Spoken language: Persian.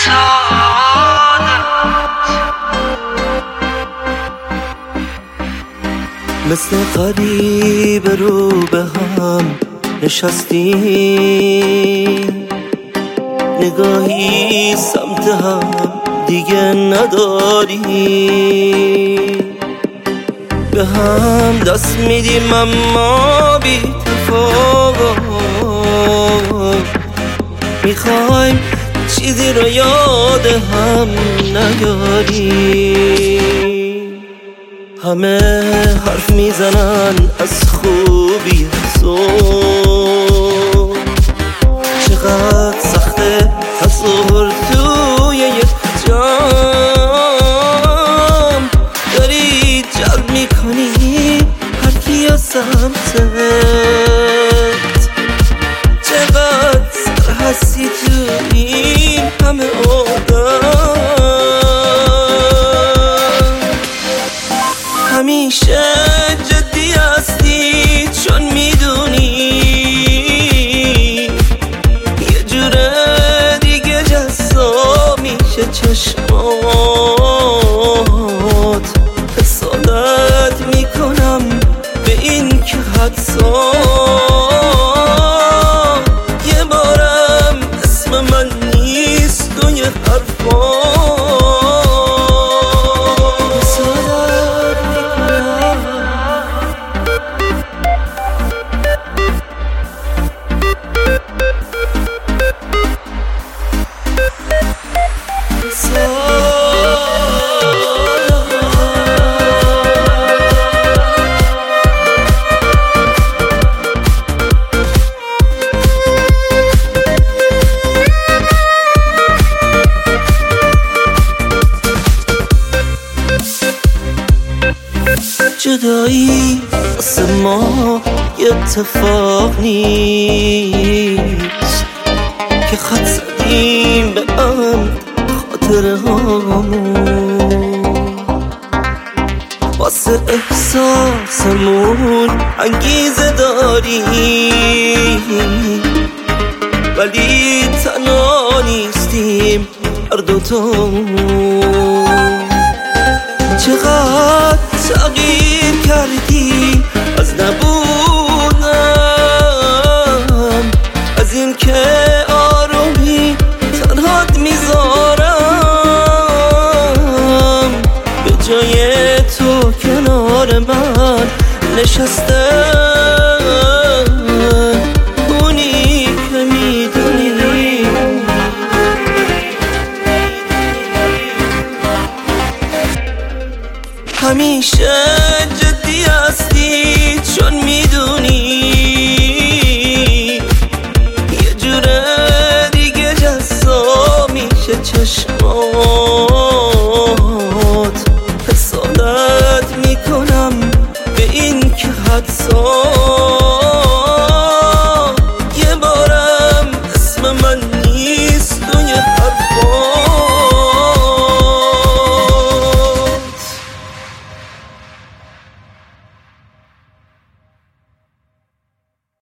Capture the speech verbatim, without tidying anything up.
مثل غریب رو به هم نشستیم، نگاهی سمت هم دیگه نداریم، به هم دست میدیم اما بی تفاوت، میخوایم چیزی رو یاد هم نیاریم. همه حرف میزنن از خوبی تو، چقدر سخته تصور توی یک جام، داری جلب میکنی هر کیو سمتت، چقدر سر هستی تو این همه آدم، همیشه جدی هستی چون میدونی یه جوره دیگه جذاب میشه چشمات، حسادت میکنم به این که حدسا یه بارم اسم من نیست توی حرفا. جدایی واسه ما یه اتفاق نیست که خط زدیم به هم خاطره هامون، واسه احساسمون انگیزه داریم، ولی تنها نیستیم هر دوتامون. چقدر تغییر کردی از نبودم، از این که آرومی تنهات میذارم، به جای تو کنار من نشسته اونی که میدونی همیشه جدی هستی چون میدونی یه جوره دیگه جذاب میشه چشمات.